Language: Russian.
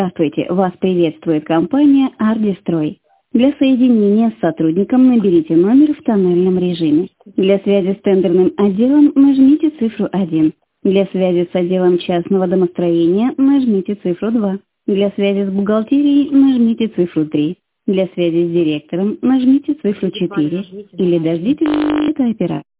Здравствуйте, вас приветствует компания «Ардистрой». Для соединения с сотрудником наберите номер в тоннельном режиме. Для связи с тендерным отделом нажмите цифру 1. Для связи с отделом частного домостроения нажмите цифру 2. Для связи с бухгалтерией нажмите цифру 3. Для связи с директором нажмите цифру 4. Или дождитесь оператора.